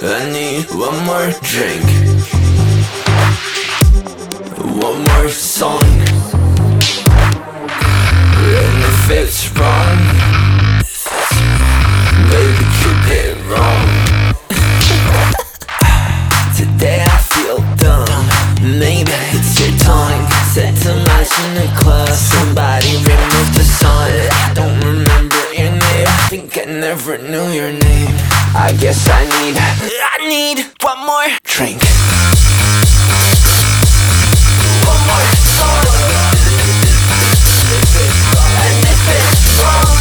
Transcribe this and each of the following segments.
I need one more drink, one more song. And if it's wrong, baby, keep it wrong. Today I feel dumb. Maybe it's your tongue. Said too much in the club. Somebody remove the song. I don't remember your name. I think I never knew your name. I guess I need one more drink, one more song. And if it's wrong,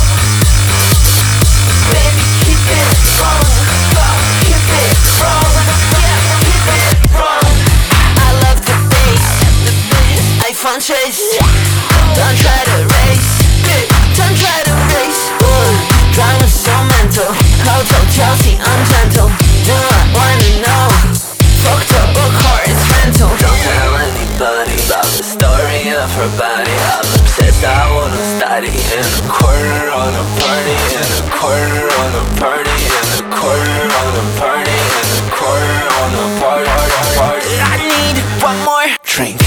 baby, keep it wrong. Keep it wrong. Yeah, keep it wrong. I love the bass, iPhone chase. Don't try to race, don't try to race. Driving so mental. Hotel Chelsea, I'm gentle. Do I wanna know? Fucked up a car, it's rental. Don't tell anybody about the story of her body. I'm obsessed, I wanna study. In a corner on a party, in a corner on a party, in a corner on a party, in a corner on a party. I need one more drink.